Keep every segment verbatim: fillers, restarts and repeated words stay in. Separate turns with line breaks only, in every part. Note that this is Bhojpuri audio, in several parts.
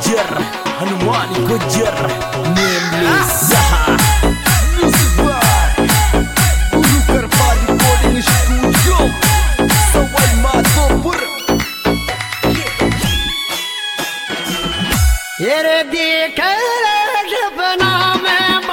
Gujjar Hanuman Gujjar nameless music by Guru Kripa recording studio Sawai Madhopur.
ये रे देख सपना में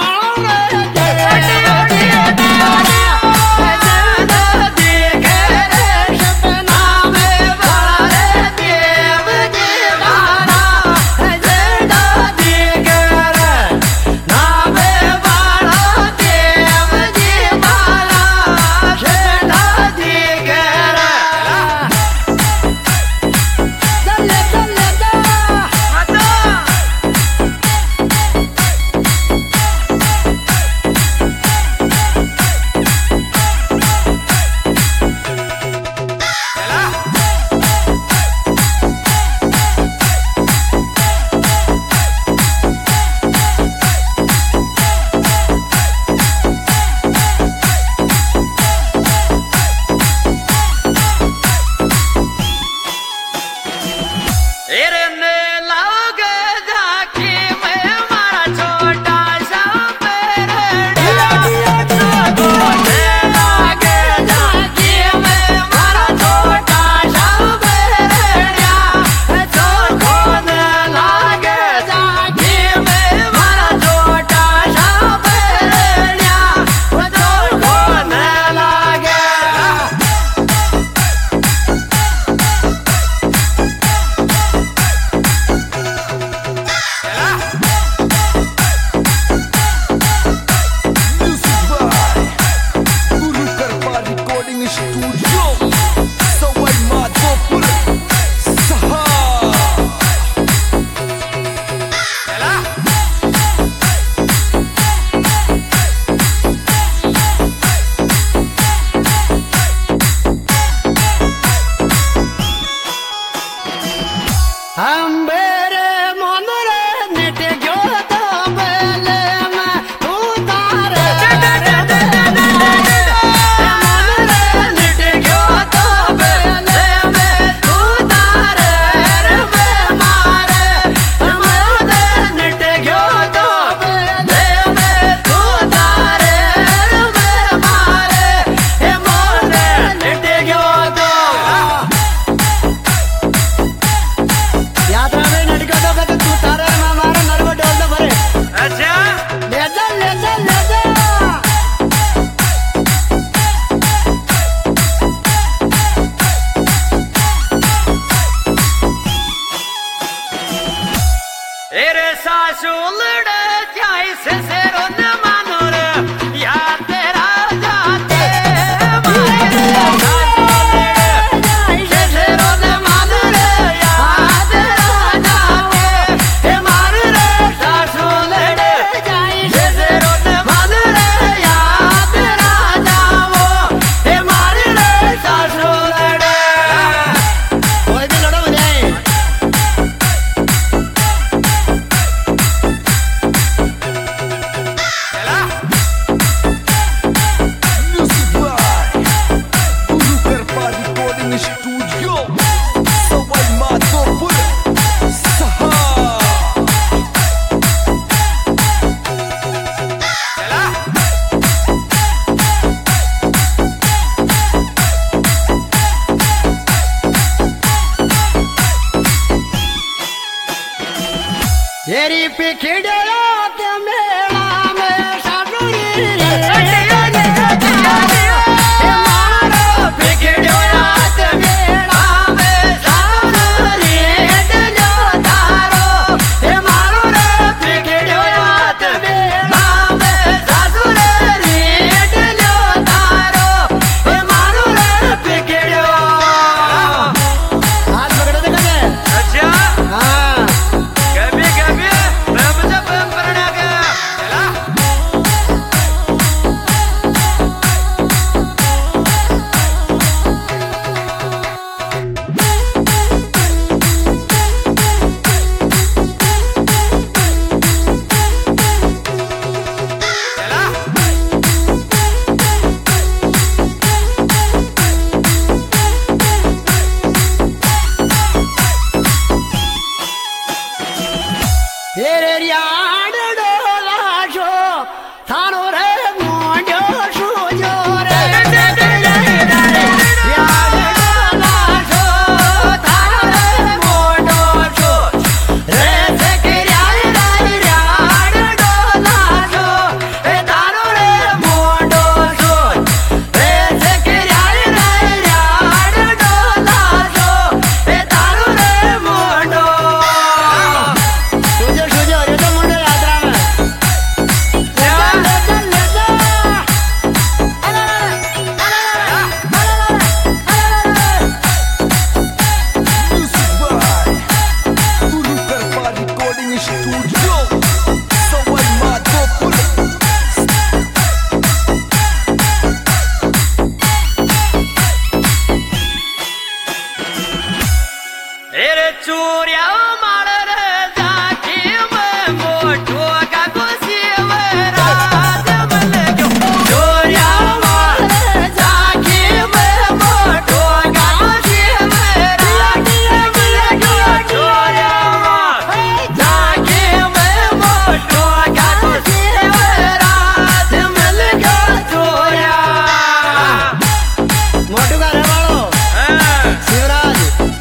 तेरी पिखड़िया ते मेला में सासुरी
कभी कभी
चोरिया मार रे जाके मैं मोटो का गोसीव राज मल गयो चोरिया मार रे जाके मैं मोटो का गोसीव राज मल गयो चोरिया मार जाके मैं मोटो का गोसीव राज मल गयो चोरिया मोटो का रे वालो शिवराज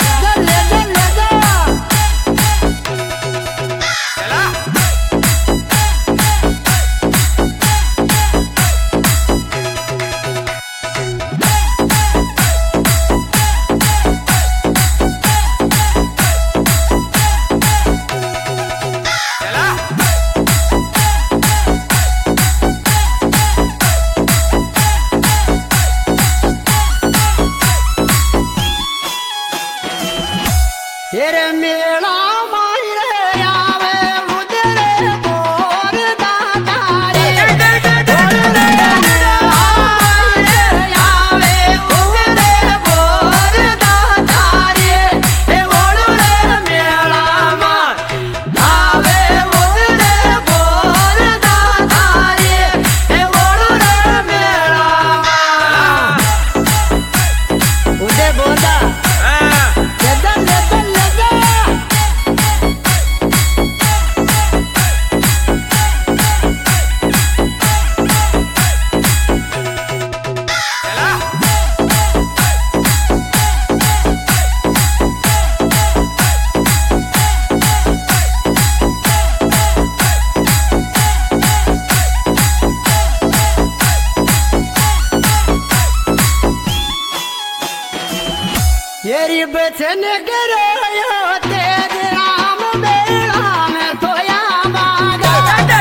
तेरे मेला मायरे आवे उधरे बोर दातारे बोरे मायरे आवे उधरे बोर दातारे ए बोरे मेला मार आवे उधरे बोर दातारे ए बोरे मेला उधे बोदा येरी बचन करो तेज राम बेड़ा में खोया मागा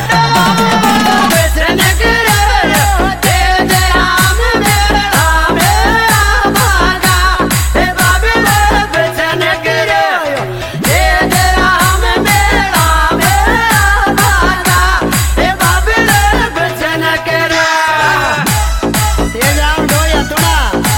बचन करो तेज राम बेड़ा में मागा हे बाबे बचन करो तेज राम बेड़ा में मागा हे बाबे बचन करो तेज राम ढोया थोड़ा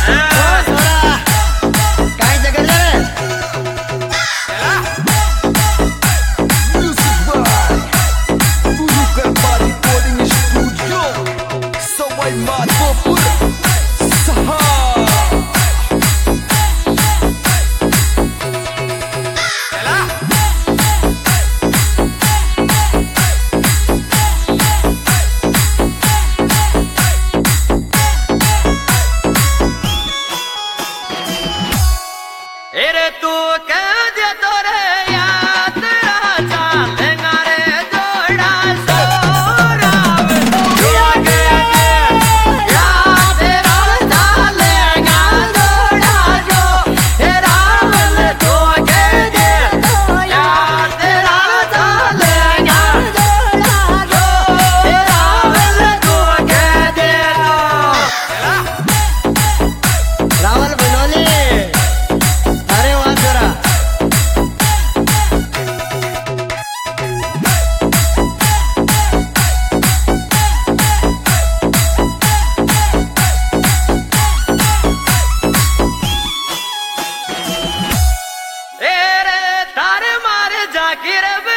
एरे तू कह दे तोरे याद राजा लेंगा रे जोड़ा सोराव याद याद राजा लेंगा जोड़ा जो हे रावण तो कह दे याद राजा लेंगा जोड़ा जो हे रावण तो कह दे रावण बनोले तारे मारे जाकिर